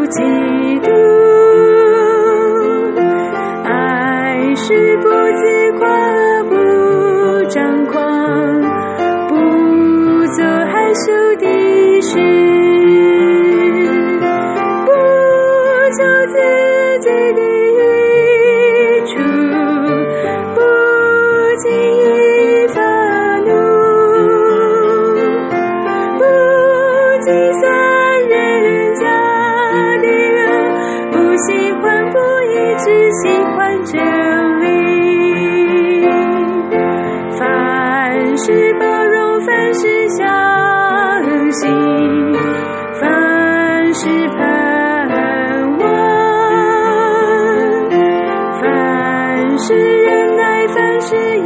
嫉妒，爱是不自夸不张狂，不做害羞的事，不求自己的益处，不轻易发怒，不计算人家的恶，不喜欢不义，只喜欢真理。凡事包容，凡事相信，凡事盼望，凡事忍耐，凡事